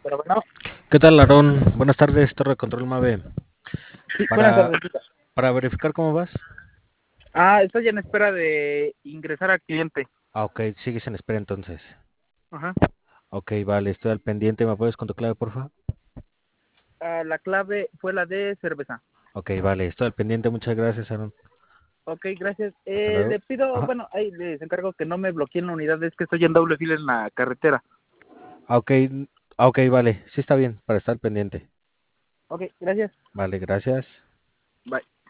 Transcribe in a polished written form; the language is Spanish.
Pero bueno, ¿Qué tal, Aarón? Buenas tardes, Torre de Control Mave. sí, buenas Para, tardes. para verificar cómo vas. Estoy en espera de ingresar al cliente. Ok, sigues en espera entonces. Ajá. Ok, vale, estoy al pendiente. ¿Me puedes con tu clave, porfa? La clave fue la de cerveza. Ok, vale, estoy al pendiente. Muchas gracias, Aarón. Ok, gracias. Hasta luego. Le pido, Ajá. bueno, ahí les encargo que no me bloqueen la unidad, es que estoy en doble fila en la carretera. Ok, ok, vale. Sí está bien, para estar al pendiente. Ok, gracias. Vale, gracias. Bye.